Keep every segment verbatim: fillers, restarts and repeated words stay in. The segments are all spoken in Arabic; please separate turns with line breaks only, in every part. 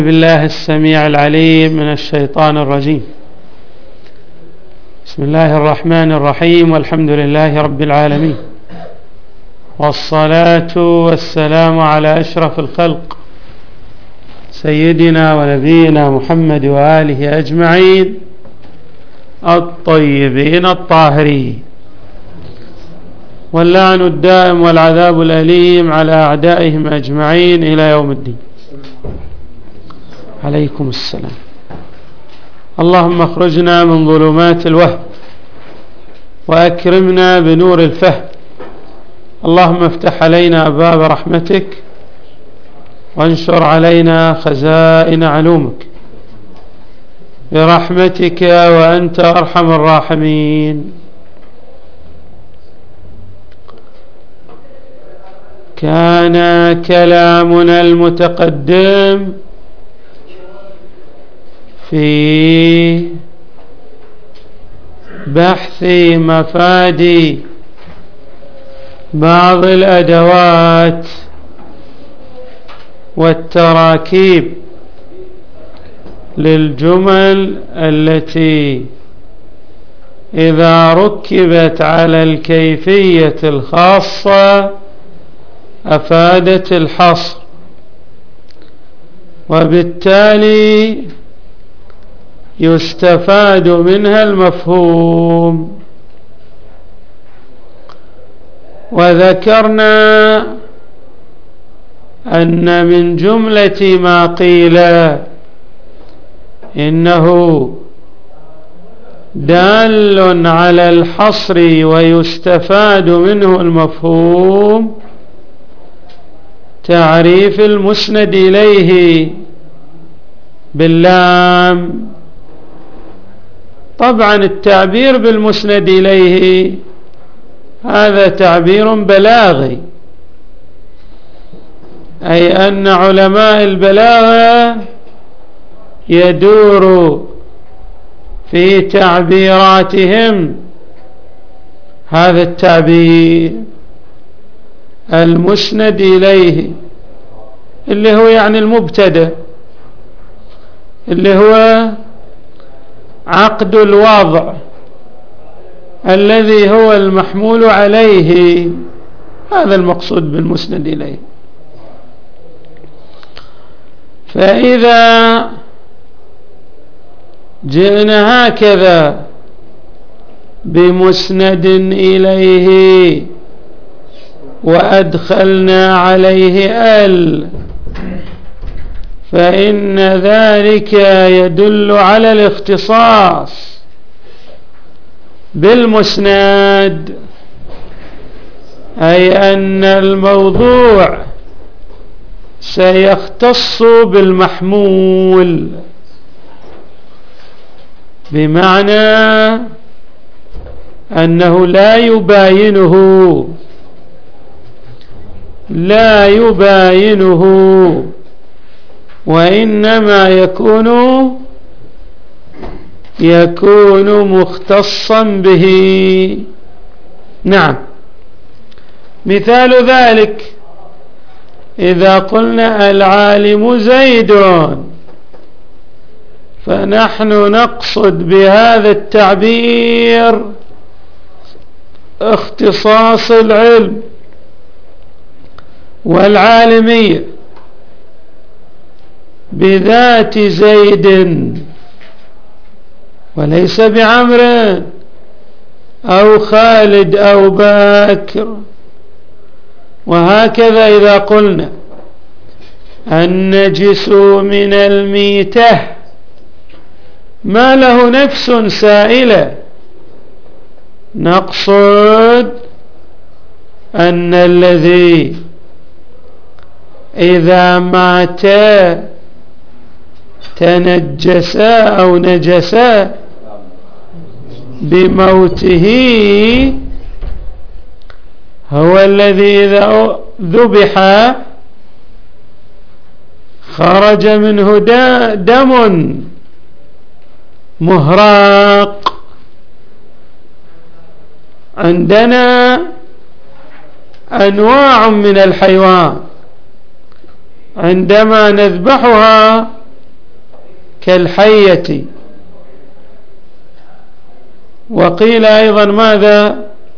بالله السميع العليم من الشيطان الرجيم. بسم الله الرحمن الرحيم، والحمد لله رب العالمين، والصلاة والسلام على أشرف الخلق سيدنا ونبينا محمد وآله أجمعين الطيبين الطاهرين، واللعن الدائم والعذاب الأليم على أعدائهم أجمعين إلى يوم الدين. عليكم السلام. اللهم اخرجنا من ظلمات الوهم وأكرمنا بنور الفهم. اللهم افتح علينا أبواب رحمتك وانشر علينا خزائن علومك برحمتك وأنت أرحم الراحمين. كان كلامنا المتقدم في بحث مفاد بعض الأدوات والتراكيب للجمل التي إذا ركبت على الكيفية الخاصة أفادت الحصر، وبالتالي يستفاد منها المفهوم. وذكرنا أن من جملة ما قيل إنه دال على الحصر ويستفاد منه المفهوم تعريف المسند إليه باللام. طبعا التعبير بالمسند إليه هذا تعبير بلاغي، أي أن علماء البلاغة يدور في تعبيراتهم هذا التعبير المسند إليه، اللي هو يعني المبتدأ، اللي هو عقد الوضع الذي هو المحمول عليه، هذا المقصود بالمسند إليه. فإذا جئنا هكذا بمسند إليه وأدخلنا عليه ال، فإن ذلك يدل على الاختصاص بالمسند، أي أن الموضوع سيختص بالمحمول، بمعنى أنه لا يباينه لا يباينه وإنما يكون يكون مختصا به. نعم، مثال ذلك إذا قلنا العالم زيد، فنحن نقصد بهذا التعبير اختصاص العلم والعالمية بذات زيد وليس بعمر أو خالد أو باكر. وهكذا إذا قلنا النجس من الميتة ما له نفس سائلة، نقصد أن الذي إذا مات تنجسا أو نجسا بموته هو الذي إذا ذبح خرج منه دم مهراق. عندنا أنواع من الحيوان عندما نذبحها كالحية. وقيل أيضا ماذا؟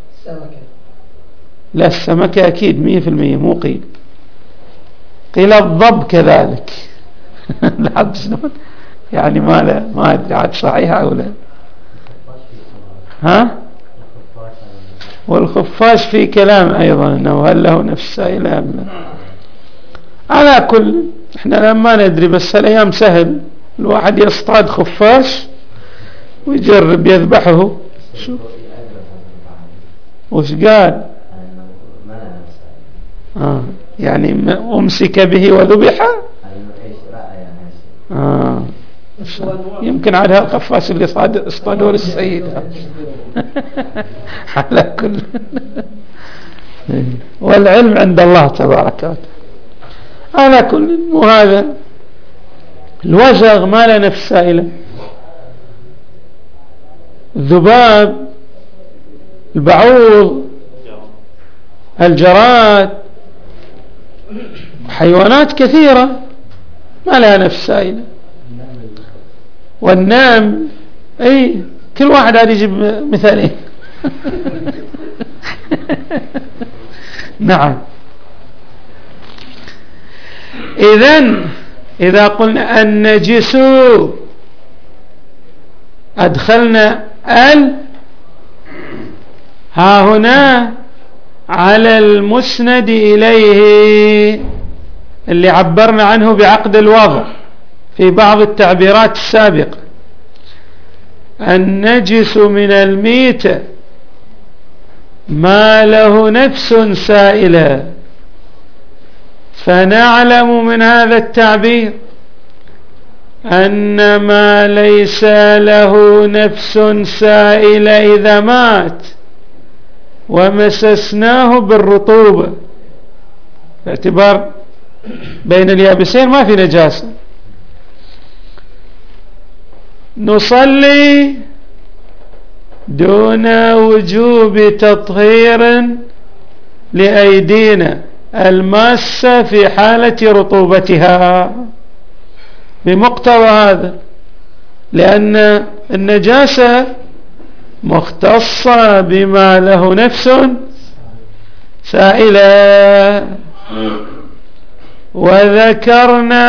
لا السمكة أكيد مية في المية مو قيل. قيل الضب كذلك. لا شلون يعني ما لا ما أدري عاد صحيحة أو لا. ها والخفاش في كلام أيضا أنه هل له نفس سائلة أم لا. على كل احنا لما ندري بس الأيام سهل الواحد يصطاد خفاش ويجرب يذبحه. شو وش قال؟ آه يعني أمسك به وذبح. آه يمكن على الخفاش اللي اصطادوه للسيد. على كل والعلم عند الله تبارك وتعالى. على كل وهذا الوزغ ما له نفس سائلة. الذباب، البعوض، الجراد، حيوانات كثيرة ما لها نفس سائلة. والنمل اي كل واحد هذا يجيب مثالين. نعم. إذن إذا قلنا النجس أدخلنا ال ها هنا على المسند إليه اللي عبرنا عنه بعقد الوضع في بعض التعبيرات السابقة. النجس من الميتة ما له نفس سائلة. فنعلم من هذا التعبير أن ما ليس له نفس سائلة إذا مات ومسسناه بالرطوبة باعتبار بين اليابسين ما في نجاسة نصلي دون وجوب تطهير لأيدينا الماسة في حالة رطوبتها بمقتضى هذا، لأن النجاسة مختصة بما له نفس سائلة. وذكرنا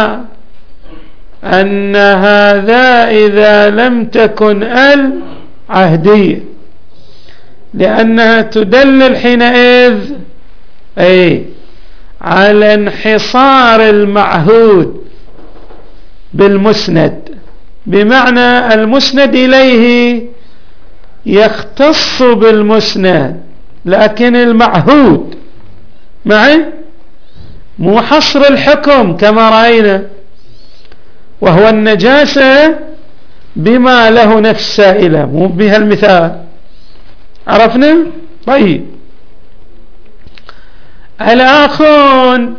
أن هذا إذا لم تكن العهدية لأنها تدلل حينئذ أي على انحصار المعهود بالمسند، بمعنى المسند إليه يختص بالمسند لكن المعهود معي مو حصر الحكم كما رأينا، وهو النجاسة بما له نفس سائلة مو بها المثال. عرفنا؟ طيب. الآخرون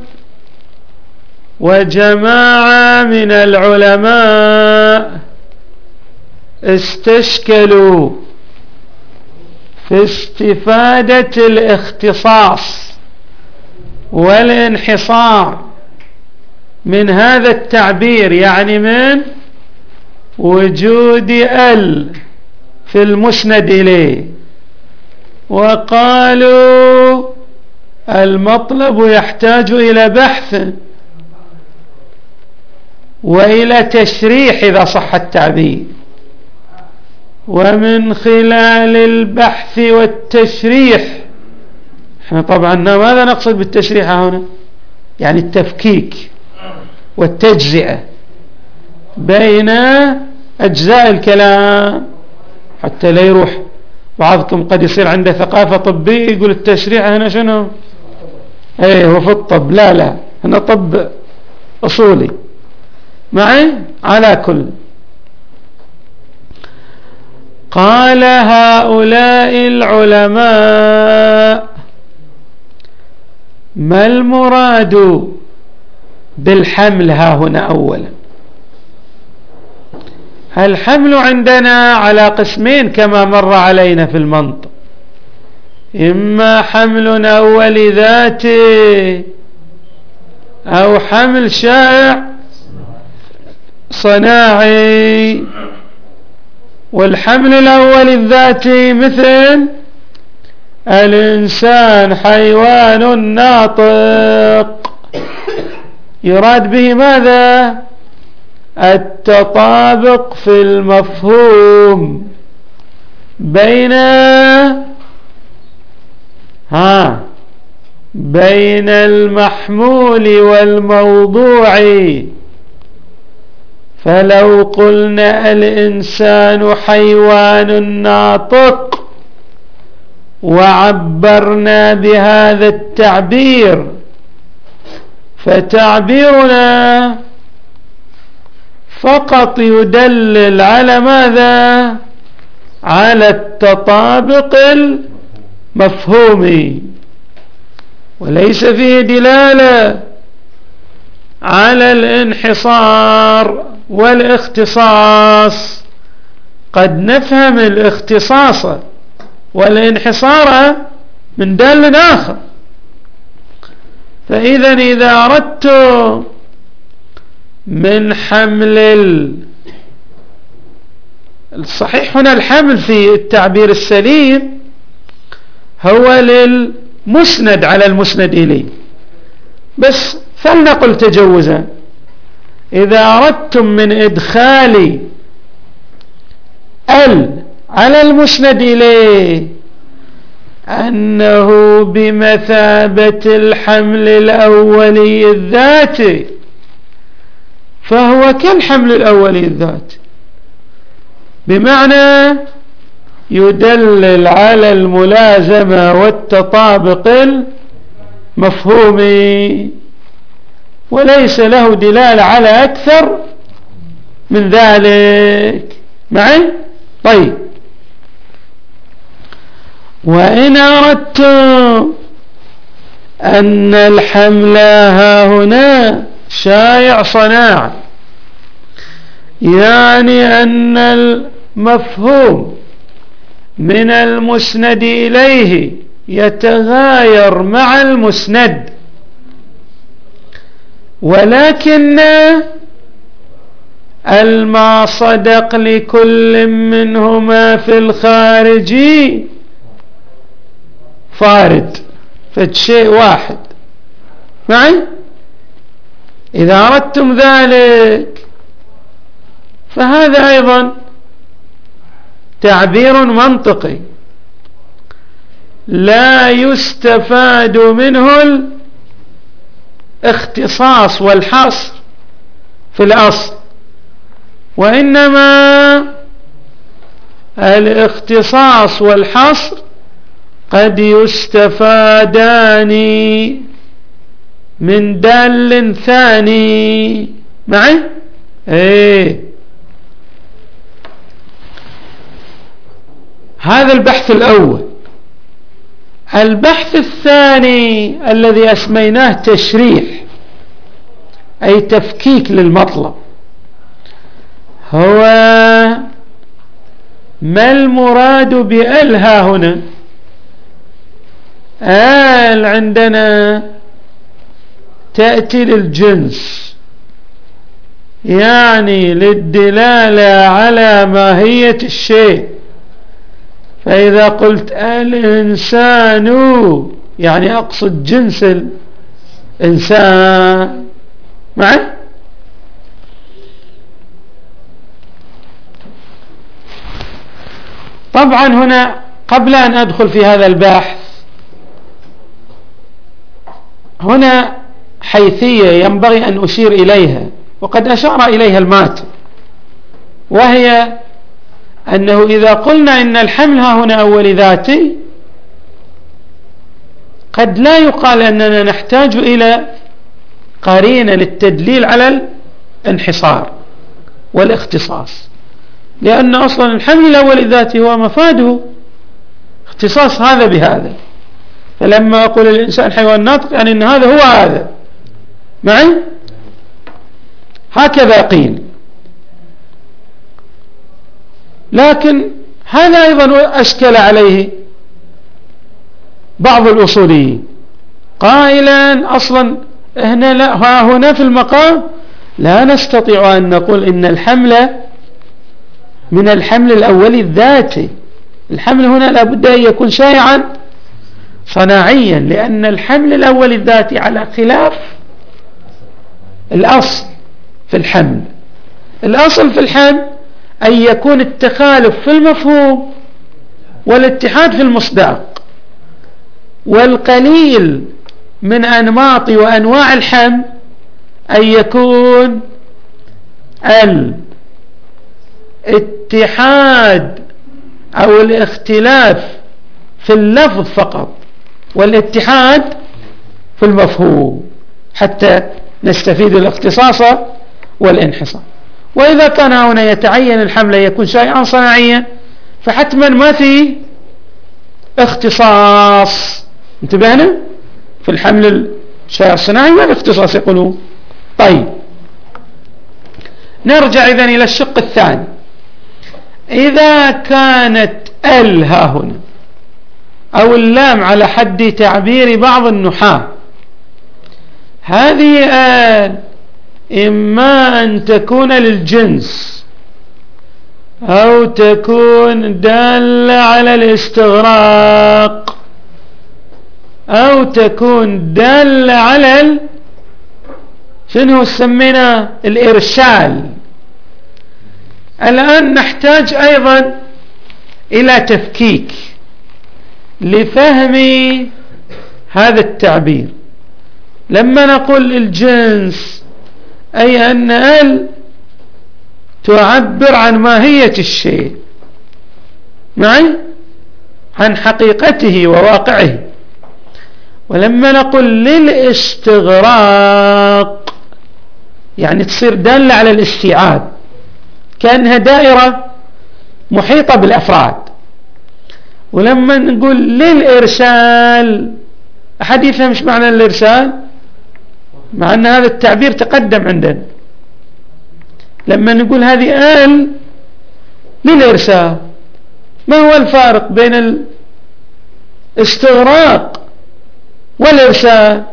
وجماعة من العلماء استشكلوا في استفادة الاختصاص والانحصار من هذا التعبير، يعني من وجود ال في المسند إليه، وقالوا المطلب يحتاج إلى بحث وإلى تشريح إذا صح التعبير، ومن خلال البحث والتشريح احنا طبعا ماذا نقصد بالتشريح هنا؟ يعني التفكيك والتجزئة بين أجزاء الكلام حتى لا يروح بعضكم قد يصير عنده ثقافة طبية يقول التشريح هنا شنو؟ ايه هو في الطب، لا لا هنا طب أصولي معي. على كل قال هؤلاء العلماء ما المراد بالحمل ها هنا؟ أولا الحمل عندنا على قسمين كما مر علينا في المنطق، إما حمل أول ذاتي أو حمل شائع صناعي. والحمل الأول الذاتي مثل الإنسان حيوان ناطق، يراد به ماذا؟ التطابق في المفهوم بين ها بين المحمول والموضوع. فلو قلنا الإنسان حيوان ناطق وعبرنا بهذا التعبير، فتعبيرنا فقط يدلل على ماذا؟ على التطابق المفهومي، وليس فيه دلالة على الانحصار والاختصاص. قد نفهم الاختصاص والانحصار من دال آخر. فإذا إذا أردت من حمل الصحيح هنا، الحمل في التعبير السليم هو للمسند على المسند إليه، بس فلنقل تجوزا إذا أردتم من إدخال ال على المسند إليه أنه بمثابة الحمل الأولي الذاتي، فهو كالحمل الأولي الذاتي، بمعنى يدلل على الملازمة والتطابق المفهومي، وليس له دلالة على أكثر من ذلك. معي؟ طيب، وإن أردت أن الحمل ها هنا شائع صناعة، يعني أن المفهوم من المسند إليه يتغاير مع المسند، ولكن الما صدق لكل منهما في الخارج فارد، فالشيء واحد. معي؟ إذا أردتم ذلك فهذا أيضا تعبير منطقي لا يستفاد منه الاختصاص والحصر في الأصل، وإنما الاختصاص والحصر قد يستفادان من دال ثاني. معي؟ ايه، هذا البحث الأول. البحث الثاني الذي أسميناه تشريح، أي تفكيك للمطلب، هو ما المراد بألها هنا؟ آل عندنا تأتي للجنس، يعني للدلالة على ماهية الشيء. فإذا قلت الإنسان يعني أقصد جنس الإنسان. معي؟ طبعا هنا قبل أن أدخل في هذا البحث، هنا حيثية ينبغي أن أشير إليها، وقد أشار إليها الماتن، وهي أنه إذا قلنا إن الحمل ها هنا أول ذاتي، قد لا يقال أننا نحتاج إلى قرينة للتدليل على الانحصار والاختصاص، لأن أصلا الحمل الأول الذاتي هو مفاده اختصاص هذا بهذا. فلما أقول الإنسان حيوان ناطق يعني أن هذا هو هذا. معي؟ هكذا قيل. لكن هذا أيضا أشكل عليه بعض الأصوليين قائلا أصلا هنا, لا هنا في المقام لا نستطيع أن نقول إن الحمل من الحمل الأولي الذاتي. الحمل هنا لابد أن يكون شائعا صناعيا، لأن الحمل الأولي الذاتي على خلاف الأصل في الحمل. الأصل في الحمل أن يكون التخالف في المفهوم والاتحاد في المصداق، والقليل من أنماط وأنواع الحمل أن يكون الاتحاد أو الاختلاف في اللفظ فقط والاتحاد في المفهوم حتى نستفيد الاختصاص والانحصار. وإذا كان هنا يتعين الحمل يكون شائعا صناعيا فحتما ما في اختصاص. انتبهنا في الحمل الشائع الصناعي ما في اختصاص يقولون. طيب نرجع إذن إلى الشق الثاني. إذا كانت ال ها هنا أو اللام على حد تعبير بعض النحاة، هذه ال إما أن تكون للجنس أو تكون دالة على الاستغراق أو تكون دالة على ال... شنو سمينا الإرسال. الآن نحتاج أيضا إلى تفكيك لفهم هذا التعبير. لما نقول الجنس أي أن ال تعبر عن ماهية الشيء معي عن حقيقته وواقعه. ولما نقول للاستغراق يعني تصير دالة على الاستيعاب كأنها دائرة محيطة بالأفراد. ولما نقول للإرسال أحد يفهم ايش معنى الإرسال، مع أن هذا التعبير تقدم عندنا. لما نقول هذه آل للإرسال، ما هو الفارق بين الاستغراق والإرسال؟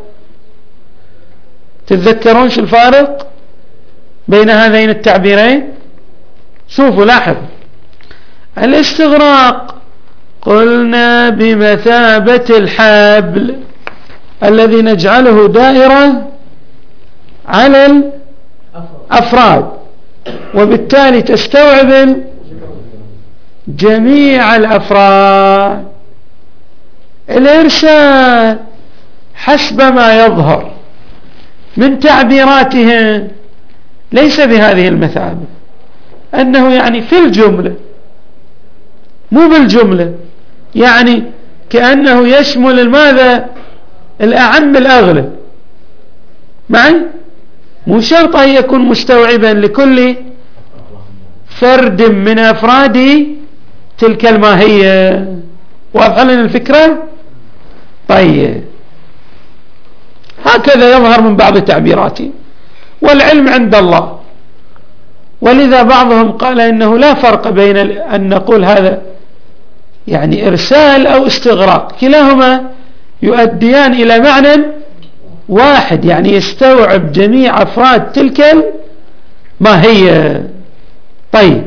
تتذكرون شو الفارق بين هذين التعبيرين؟ شوفوا لاحظ. الاستغراق قلنا بمثابة الحبل الذي نجعله دائرة على الأفراد، وبالتالي تستوعب جميع الأفراد. الإرسال حسب ما يظهر من تعبيراتهم ليس بهذه المثابة، أنه يعني في الجملة مو بالجملة، يعني كأنه يشمل الماذا الأعم الأغلب معي، مو شرط أن يكون مستوعبا لكل فرد من أفراد تلك الماهية. واضح لنا الفكرة؟ طيب هكذا يظهر من بعض تعبيراته، والعلم عند الله. ولذا بعضهم قال إنه لا فرق بين أن نقول هذا يعني إرسال أو استغراق، كلاهما يؤديان إلى معنى واحد، يعني يستوعب جميع أفراد تلك الماهية. طيب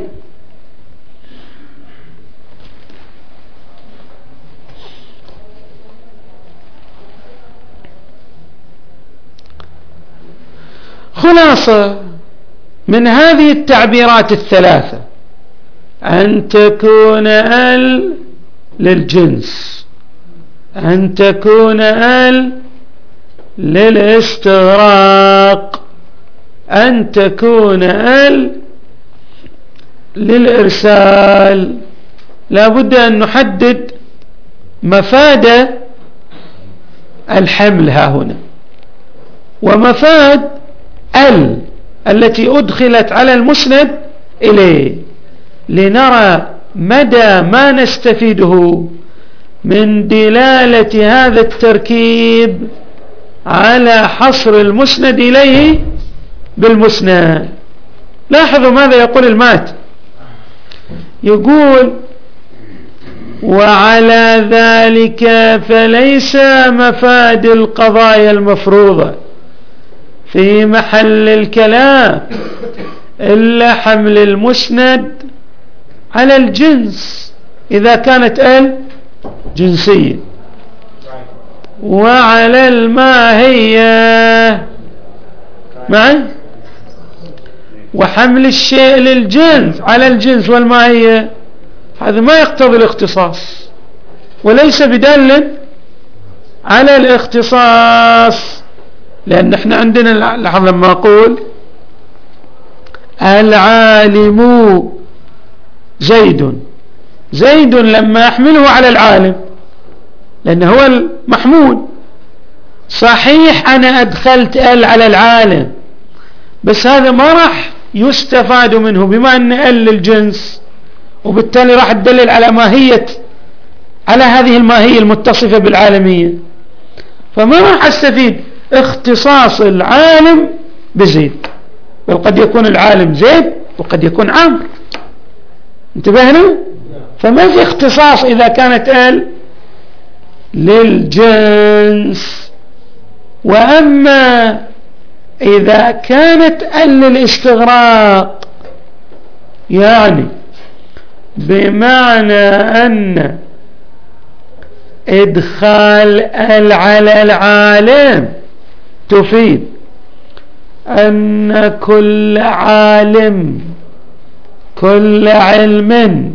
خلاصة من هذه التعبيرات الثلاثة أن تكون ال للجنس، أن تكون ال للاستغراق، أن تكون ال للإرسال. لا بد أن نحدد مفاد الحمل ها هنا ومفاد ال التي أدخلت على المسند إليه، لنرى مدى ما نستفيده من دلالة هذا التركيب على حصر المسند إليه بالمسند. لاحظوا ماذا يقول المات، يقول وعلى ذلك فليس مفاد القضايا المفروضة في محل الكلام إلا حمل المسند على الجنس إذا كانت ال جنسية، وعلى الماهية معي، وحمل الشيء للجنس على الجنس والماهية هذا ما يقتضي الاختصاص وليس بدال على الاختصاص. لأن احنا عندنا لحظة لما أقول العالم زيد، زيد لما أحمله على العالم لأنه هو المحمول، صحيح أنا أدخلت ال على العالم بس هذا ما راح يستفاد منه بما أن ال للجنس، وبالتالي راح تدلل على ماهية، على هذه الماهية المتصفة بالعالمية، فما راح أستفيد اختصاص العالم بزيد، بل قد يكون العالم زيد وقد يكون عمرو. انتبهنا؟ فما في اختصاص إذا كانت ال للجنس. وأما إذا كانت ال للاستغراق، يعني بمعنى أن إدخال ال على العالم تفيد أن كل عالم كل علم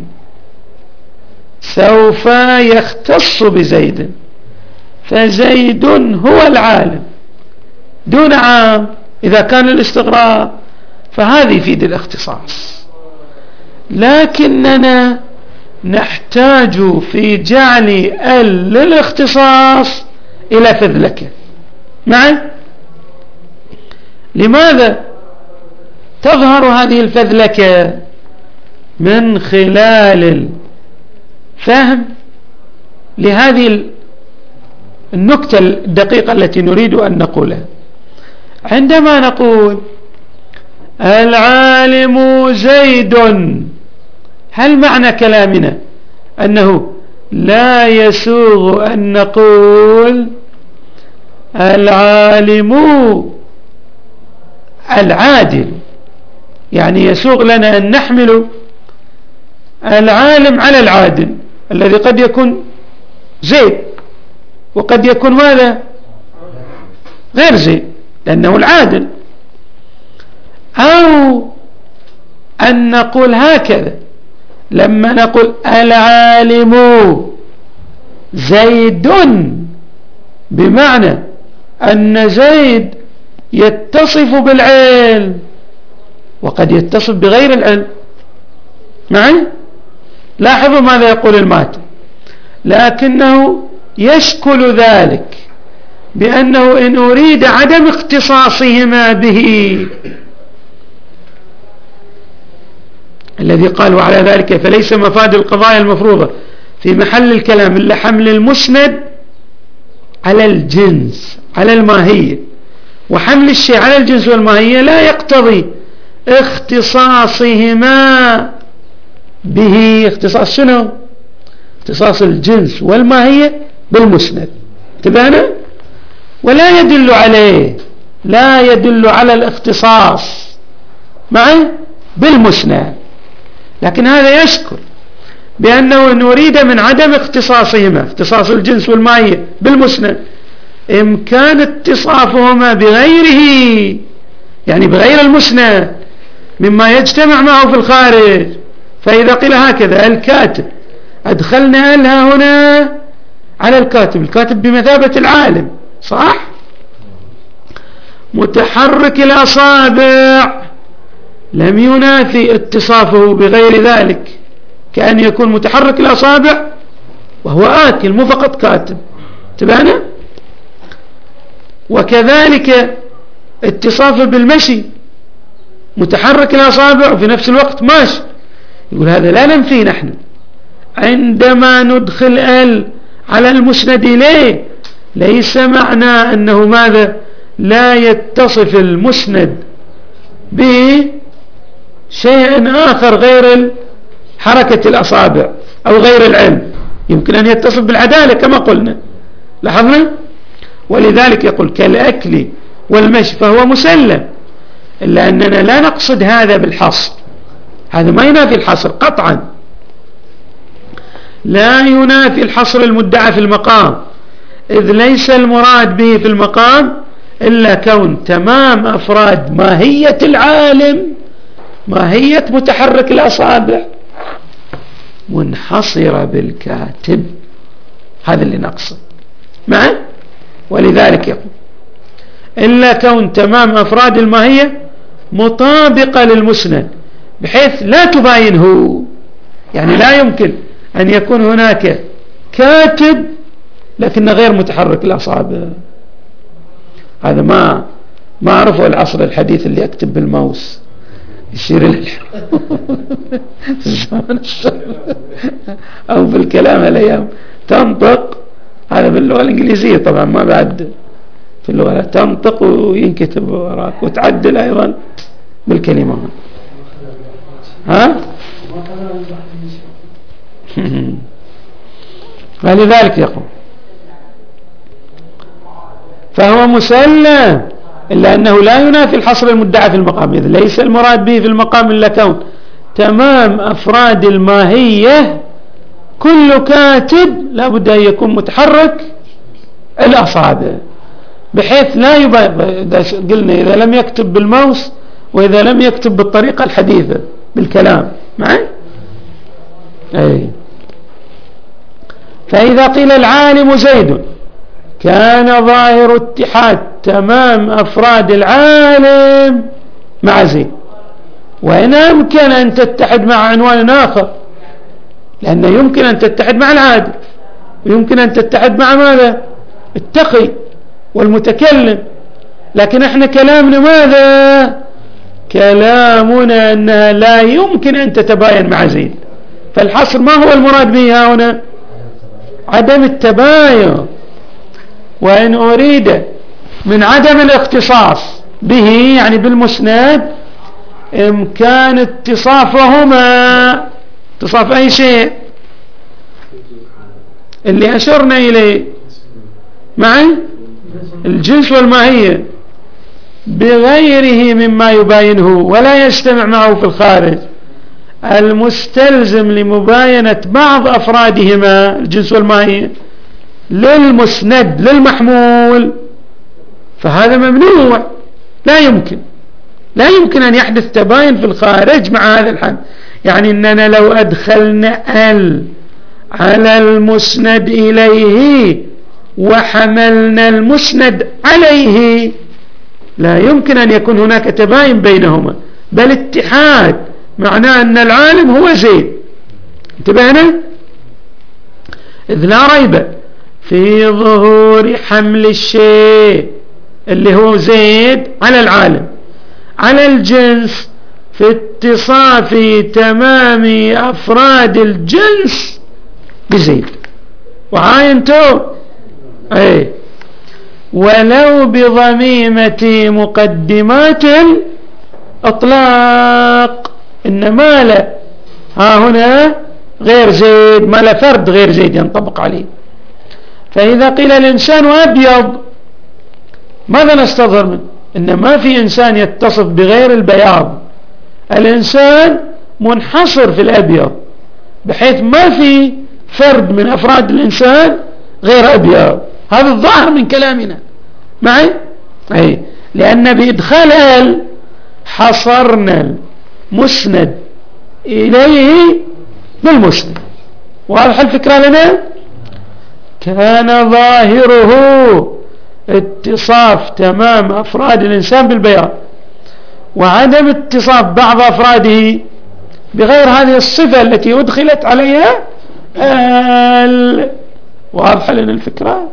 سوف يختص بزيد، فزيد هو العالم دون عام إذا كان الاستغراق، فهذا يفيد الاختصاص. لكننا نحتاج في جعل ال للاختصاص إلى فذلكة معي. لماذا تظهر هذه الفذلكة؟ من خلال الفهم لهذه النكتة الدقيقة التي نريد أن نقولها. عندما نقول العالم زيد، هل معنى كلامنا أنه لا يسوغ أن نقول العالم العادل؟ يعني يسوغ لنا أن نحمل العالم على العادل الذي قد يكون زيد وقد يكون ماذا غير زيد لأنه العادل، أو أن نقول هكذا لما نقول العالم زيد بمعنى أن زيد يتصف بالعلم وقد يتصف بغير العلم معي. لاحظوا ماذا يقول الماتن، لكنه يشكل ذلك بأنه إن أريد عدم اختصاصهما به الذي قال وعلى ذلك فليس مفاد القضايا المفروضة في محل الكلام إلا حمل المسند على الجنس على الماهية، وحمل الشيء على الجنس والماهية لا يقتضي اختصاصهما به. اختصاص شنو؟ اختصاص الجنس والماهية بالمسند، انتبهنا؟ ولا يدل عليه، لا يدل على الاختصاص معه بالمسند. لكن هذا يشكل بأنه نريد من عدم اختصاصهما اختصاص الجنس والماهية بالمسند إمكان اتصافهما بغيره، يعني بغير المسند مما يجتمع معه في الخارج. فإذا قيل هكذا الكاتب أدخلنا لها هنا على الكاتب، الكاتب بمثابة العالم صح، متحرك الأصابع لم ينافي اتصافه بغير ذلك، كأن يكون متحرك الأصابع وهو آكل مو فقط كاتب، تبعنا. وكذلك اتصافه بالمشي متحرك الأصابع وفي نفس الوقت ماشي، يقول هذا لا ننفي نحن عندما ندخل ال على المسند إليه، ليس معنى أنه ماذا لا يتصف المسند بشيء آخر غير حركة الأصابع أو غير العلم، يمكن أن يتصف بالعدالة كما قلنا لاحظنا. ولذلك يقول كالأكل والمشي فهو مسلم، إلا أننا لا نقصد هذا بالحصر، هذا ما ينافي الحصر قطعا، لا ينافي الحصر المدعى في المقام، إذ ليس المراد به في المقام إلا كون تمام أفراد ماهية العالم، ماهية متحرك الأصابع، منحصرة بالكاتب، هذا اللي نقصد معه. ولذلك يقول إلا كون تمام أفراد الماهية مطابقة للمسند بحيث لا تباينه، يعني لا يمكن أن يكون هناك كاتب لكنه غير متحرك الأصابع، هذا ما ما أعرفه العصر الحديث اللي يكتب بالماوس يشير الى أو بالكلام الأيام تنطق، هذا باللغة الإنجليزية طبعا ما بعد في اللغة، تنطق وينكتب وراك وتعدل أيضا بالكلمة. ها فلذلك يقول فهو مسلم، إلا أنه لا ينافي الحصر المدعى في المقام، إذ ليس المراد به في المقام إلا كون تمام أفراد الماهية كل كاتب لا بد أن يكون متحرك الأصابع بحيث لا يبين، قلنا إذا لم يكتب بالماوس وإذا لم يكتب بالطريقة الحديثة بالكلام معي. أي فإذا قيل العالم زيد كان ظاهر اتحاد تمام أفراد العالم مع زيد، وإن أمكن أن تتحد مع عنوان آخر، لأنه يمكن أن تتحد مع العادل ويمكن أن تتحد مع ماذا؟ التقي والمتكلم، لكن احنا كلامنا ماذا؟ كلامنا أنها لا يمكن أن تتباين مع زيد، فالحصر ما هو المراد به هنا؟ عدم التباين. وإن أريد من عدم الاختصاص به يعني بالمسند إمكان اتصافهما، اتصاف أي شيء اللي أشرنا إليه معي الجنس والماهية بغيره مما يباينه ولا يجتمع معه في الخارج، المستلزم لمباينة بعض أفرادهما الجنس والماهية للمسند للمحمول، فهذا ممنوع، لا يمكن لا يمكن أن يحدث تباين في الخارج مع هذا الحد. يعني أننا لو أدخلنا ال على المسند إليه وحملنا المسند عليه لا يمكن أن يكون هناك تباين بينهما، بل اتحاد، معناه أن العالم هو زيد. انتبهنا؟ إذ لا ريب في ظهور حمل الشيء اللي هو زيد على العالم على الجنس في اتصاف تمام أفراد الجنس بزيد. وعاينتو اي ولو بضميمة مقدمات اطلاق، انما لا ها هنا غير زيد، ما لا فرد غير زيد ينطبق عليه. فإذا قيل الإنسان أبيض ماذا نستظهر منه؟ إن ما في إنسان يتصف بغير البياض، الإنسان منحصر في الأبيض بحيث ما في فرد من أفراد الإنسان غير أبيض، هذا الظاهر من كلامنا معي؟ أي لأن بإدخال ال حصرنا المسند إليه بالمسند. واضح الفكرة لنا؟ كان ظاهره اتصاف تمام أفراد الإنسان بالبياض وعدم اتصاف بعض أفراده بغير هذه الصفة التي أدخلت عليها ال... واضح لنا الفكرة؟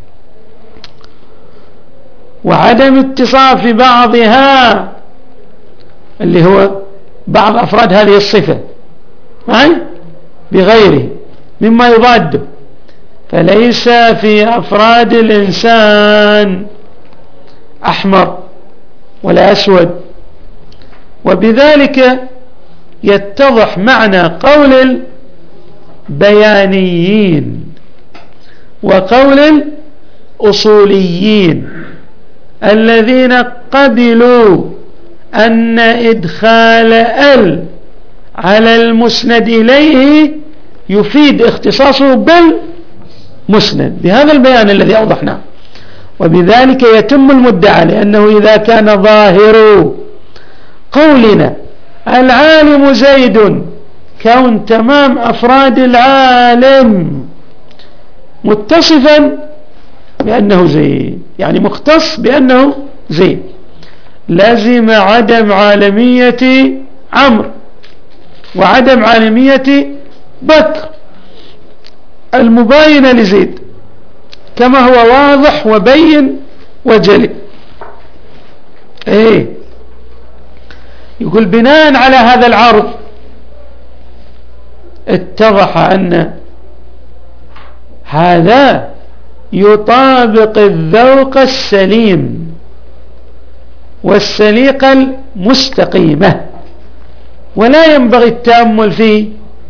وعدم اتصاف بعضها اللي هو بعض أفراد هذه الصفة بغيره مما يضاده، فليس في أفراد الإنسان أحمر ولا أسود. وبذلك يتضح معنى قول البيانيين وقول الأصوليين الذين قبلوا أن إدخال ال على المسند إليه يفيد اختصاصه بالمسند بهذا البيان الذي أوضحناه. وبذلك يتم المدعى، لأنه إذا كان ظاهر قولنا العالم زيد كون تمام أفراد العالم متصفا بأنه زيد، يعني مختص بأنه زيد، لازم عدم عالمية عمرو وعدم عالمية بكر المباينة لزيد كما هو واضح وبين وجلي. ايه يقول بناء على هذا العرض اتضح أن هذا يطابق الذوق السليم والسليقة المستقيمة، ولا ينبغي التأمل في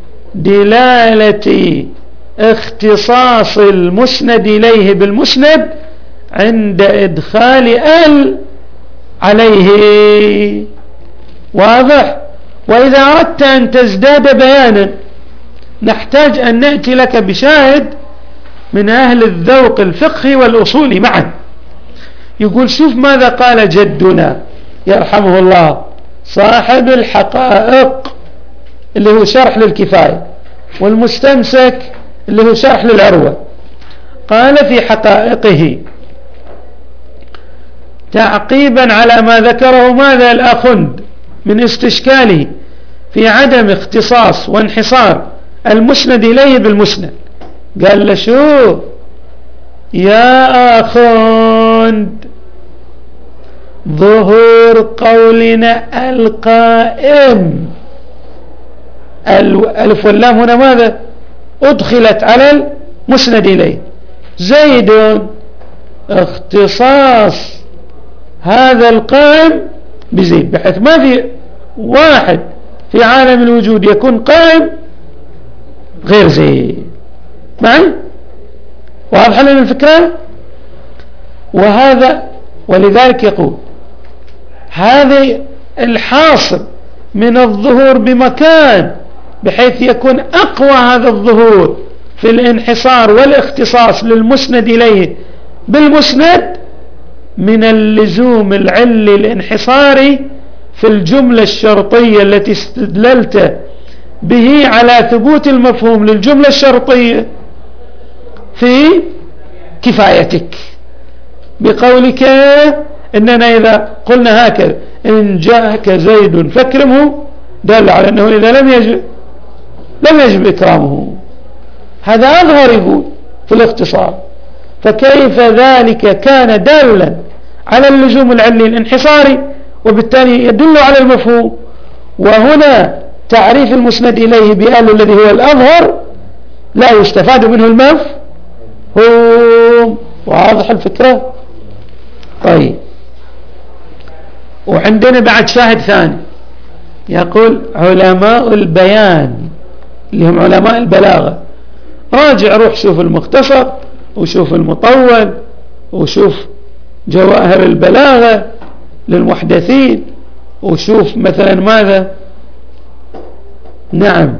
دلالة اختصاص المسند إليه بالمسند عند إدخال ال عليه. واضح؟ وإذا أردت أن تزداد بيانا نحتاج أن نأتي لك بشاهد من أهل الذوق الفقهي والأصولي معا. يقول شوف ماذا قال جدنا يرحمه الله صاحب الحقائق اللي هو شرح للكفاية، والمستمسك اللي هو شرح للعروة. قال في حقائقه تعقيبا على ما ذكره ماذا الأخند من استشكاله في عدم اختصاص وانحصار المسند إليه بالمسند، قال له شو يا أخند ظهور قولنا القائم، الألف واللام هنا ماذا أدخلت على المسند إليه، زيد اختصاص هذا القائم بزيد، بحيث ما في واحد في عالم الوجود يكون قائم غير زيد. معي؟ واضح لنا الفكرة؟ وهذا ولذلك يقول هذا الحاصل من الظهور بمكان بحيث يكون أقوى هذا الظهور في الانحصار والاختصاص للمسند إليه بالمسند من اللزوم العلي الانحصاري في الجملة الشرطية التي استدللت به على ثبوت المفهوم للجملة الشرطية في كفايتك بقولك إننا إذا قلنا هكذا إن جاءك زيد فاكرمه دل على أنه إذا لم يجب لم يجب إكرامه. هذا أظهر يقول في الاختصار، فكيف ذلك كان دالا على اللزوم العلي الانحصاري وبالتالي يدل على المفهوم. وهنا تعريف المسند إليه بأل الذي هو الأظهر لا يستفاد منه المفهوم. واضح الفكرة؟ طيب، وعندنا بعد شاهد ثاني يقول علماء البيان اللي هم علماء البلاغة، راجع روح شوف المختصر وشوف المطول وشوف جواهر البلاغة للمحدثين وشوف مثلا ماذا نعم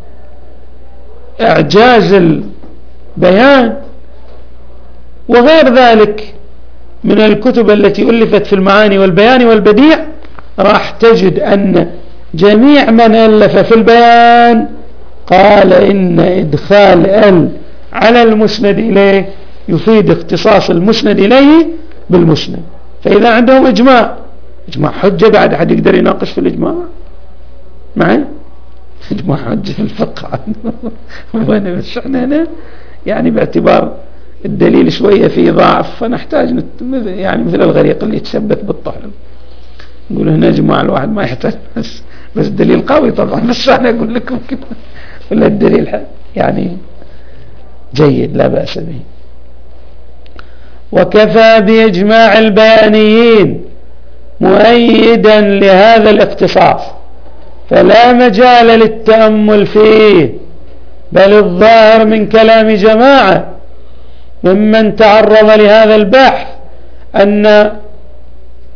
إعجاز البيان وغير ذلك من الكتب التي ألفت في المعاني والبيان والبديع. راح تجد أن جميع من ألف في البيان قال إن إدخال ال على المسند إليه يفيد اختصاص المسند إليه بالمسند. فإذا عندهم إجماع، إجماع حجة بعد أحد يقدر يناقش في الإجماع معي؟ إجماع حجة في الفقه وانا بس احنا هنا يعني باعتبار الدليل شوية فيه ضعف فنحتاج نت... يعني مثل الغريق اللي يتثبت بالطحن، نقول هنا إجماع الواحد ما يحتاج بس, بس دليل قوي طبعا، بس أنا أقول لكم كده ولا الدليل يعني جيد لا بأس به. وكفى بإجماع البيانيين مؤيدا لهذا الاختصاص، فلا مجال للتأمل فيه، بل الظاهر من كلام جماعة ممن تعرض لهذا البحث أن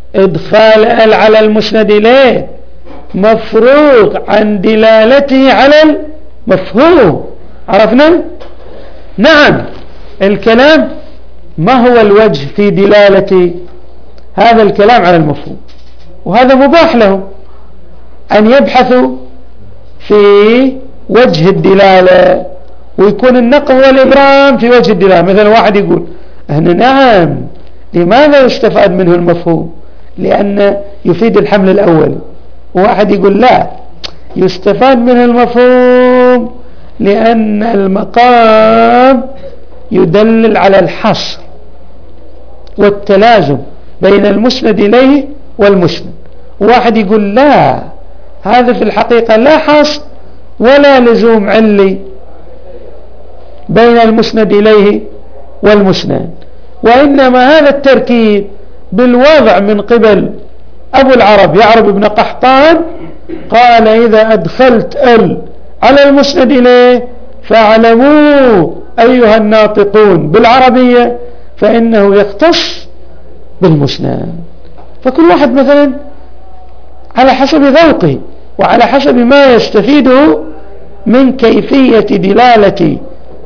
إدخال ال على المسند إليه مفروغ عن دلالته على المفهوم. عرفنا؟ نعم، الكلام ما هو الوجه في دلالة هذا الكلام على المفهوم، وهذا مباح له أن يبحثوا في وجه الدلالة، ويكون النقل والإبرام في وجه الدلالة. مثلا واحد يقول أهنا نعم، لماذا يستفاد منه المفهوم؟ لأن يفيد الحمل الأول. وواحد يقول لا، يستفاد منه المفهوم لأن المقام يدلل على الحصر والتلازم بين المسند إليه والمسند. واحد يقول لا، هذا في الحقيقة لا حصر ولا لزوم علي بين المسند إليه والمسند، وإنما هذا التركيب بالوضع من قبل أبو العرب يعرب ابن قحطان، قال إذا أدخلت ال على المسند إليه فاعلموا أيها الناطقون بالعربية فإنه يختص بالمسند. فكل واحد مثلا على حسب ذوقه وعلى حسب ما يستفيده من كيفية دلالة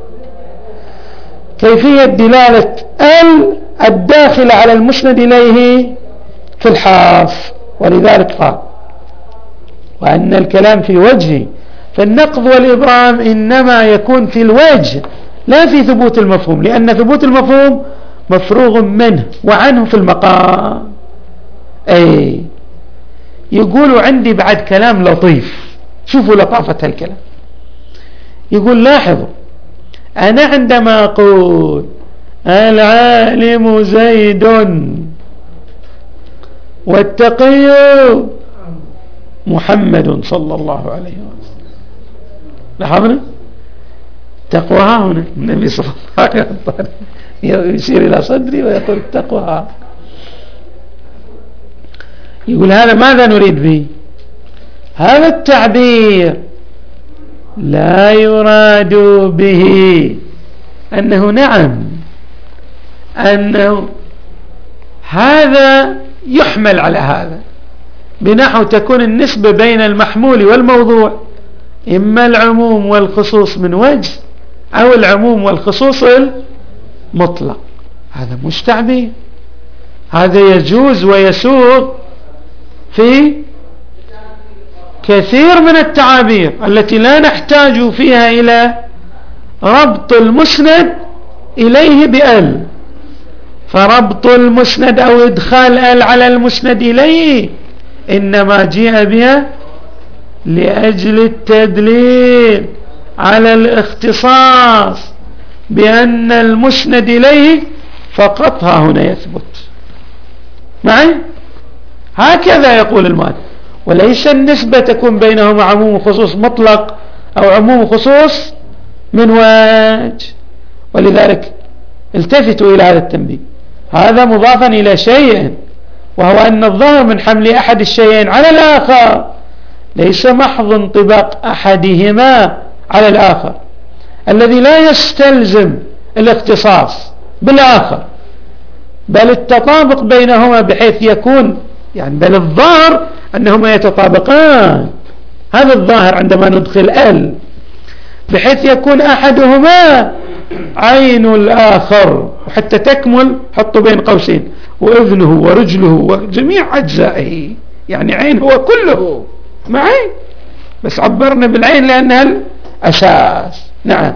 كيفية دلالة ال الداخل على المسند إليه في الحاف. ولذلك قال وأن الكلام في وجهه، فالنقض والإبرام إنما يكون في الوجه لا في ثبوت المفهوم، لأن ثبوت المفهوم مفروغ منه وعنه في المقام. أي يقولوا عندي بعد كلام لطيف، شوفوا لطافة الكلام. يقول لاحظوا، أنا عندما أقول العالم زيد والتقي محمد صلى الله عليه وسلم، لاحظنا تقوى هنا النبي صلى الله عليه وسلم يشير إلى صدري ويقول التقوى. يقول هذا ماذا نريد به؟ هذا التعبير لا يراد به أنه نعم أنه هذا يحمل على هذا، بنحو تكون النسبة بين المحمول والموضوع إما العموم والخصوص من وجه أو العموم والخصوص المطلق. هذا مش تعبير، هذا يجوز ويسوغ في كثير من التعابير التي لا نحتاج فيها إلى ربط المسند إليه بأل. فربط المسند أو إدخال ال على المسند إليه إنما جاء بها لأجل التدليل على الاختصاص بأن المسند إليه فقط ها هنا يثبت معي. هكذا يقول المؤلف، وليس النسبة تكون بينهما عموم وخصوص مطلق أو عموم وخصوص من وجه. ولذلك التفتوا إلى هذا التنبيه، هذا مضافا إلى شيء، وهو أن الظاهر من حمل أحد الشيئين على الآخر ليس محض انطباق أحدهما على الآخر الذي لا يستلزم الاختصاص بالآخر، بل التطابق بينهما بحيث يكون يعني بل الظاهر أنهما يتطابقان. هذا الظاهر عندما ندخل ال بحيث يكون أحدهما عين الآخر، وحتى تكمل حطوا بين قوسين وإذنه ورجله وجميع أجزائه، يعني عين هو كله معي، بس عبرنا بالعين لأنها الأساس. نعم،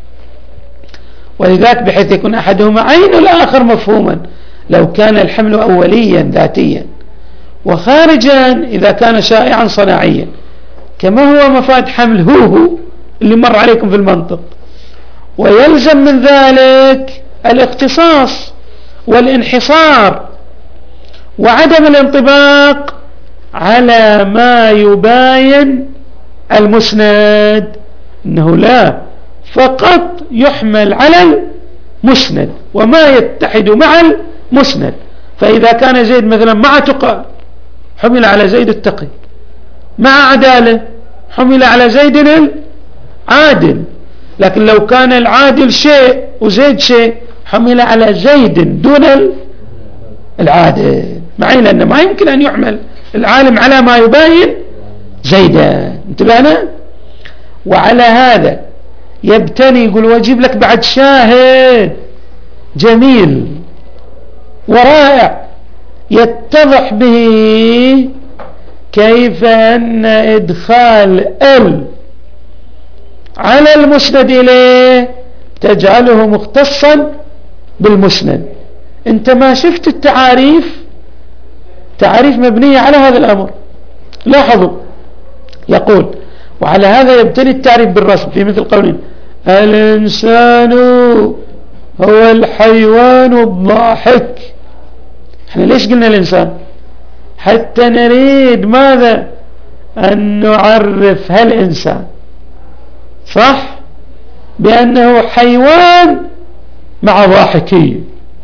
ولذلك بحيث يكون أحدهما عين الآخر مفهوما لو كان الحمل أوليا ذاتيا، وخارجا إذا كان شائعا صناعيا، كما هو مفاد حمل هو هو اللي مر عليكم في المنطق. ويلزم من ذلك الاختصاص والانحصار وعدم الانطباق على ما يباين المسند، انه لا فقط يحمل على المسند وما يتحد مع المسند. فإذا كان زيد مثلا مع تقى حمل على زيد التقي، مع عدالة حمل على زيد العادل، لكن لو كان العادل شيء وزيد شيء حمل على زيد دون العادل. معي، لأنه ما يمكن أن يعمل العالم على ما يباين زيدا. انتبهنا؟ وعلى هذا يبتني، يقول واجيب لك بعد شاهد جميل ورائع يتضح به كيف أن إدخال ال على المسند إليه تجعله مختصا بالمسند. انت ما شفت التعاريف، تعاريف مبنية على هذا الأمر. لاحظوا يقول وعلى هذا يبتني التعريف بالرسم في مثل قولنا الإنسان هو الحيوان الضاحك. احنا ليش قلنا الإنسان؟ حتى نريد ماذا؟ أن نعرف هالإنسان صح بأنه حيوان مع ضاحكية.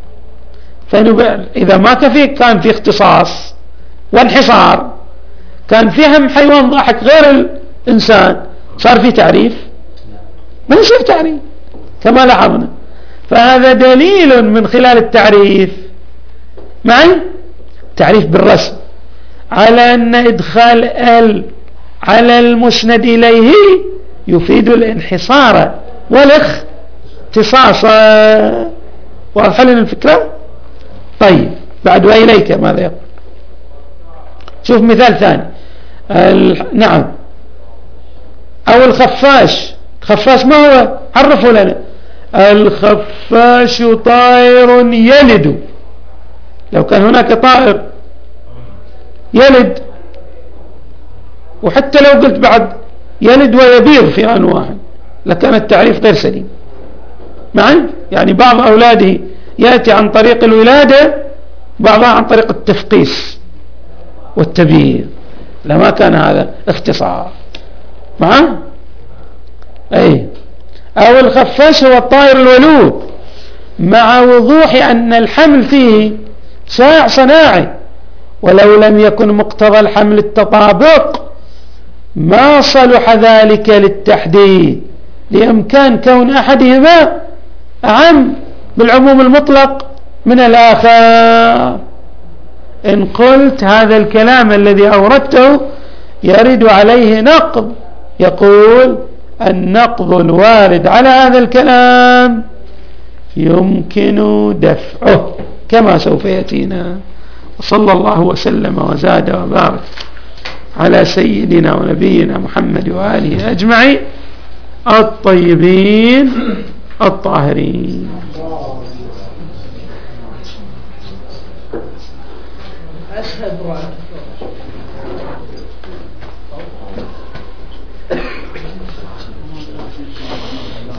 إذا ما كفي كان في اختصاص وانحصار، كان فيهم حيوان ضاحك غير الإنسان، صار في تعريف؟ ما يصير تعريف كما لاحظنا. فهذا دليل من خلال التعريف معي تعريف بالرسم على أن إدخال ال على المسند إليه يفيد الانحصار والاختصاص. واضح لنا الفكرة؟ طيب بعد وإليك ماذا يقول؟ شوف مثال ثاني. ال... نعم أو الخفاش. الخفاش ما هو؟ عرفوا لنا. الخفاش طائر يلد. لو كان هناك طائر يلد، وحتى لو قلت بعد يلد ويبيض في آن واحد لكان التعريف غير سليم معي. يعني بعض أولاده يأتي عن طريق الولادة، بعضها عن طريق التفقيس والتبييض، لما كان هذا اختصار معه. أي أو الخفاش هو الطائر الولود، مع وضوح أن الحمل فيه شائع صناعي، ولو لم يكن مقتضى الحمل التطابق ما صلح ذلك للتحديد، لإمكان كون أحدهما أعم بالعموم المطلق من الآخر. إن قلت هذا الكلام الذي أوردته يرد عليه نقض، يقول النقض الوارد على هذا الكلام يمكن دفعه كما سوف يأتينا. وصلى الله وسلم وزاد وبارك على سيدنا ونبينا محمد وآله أجمعين الطيبين الطاهرين.
أشهد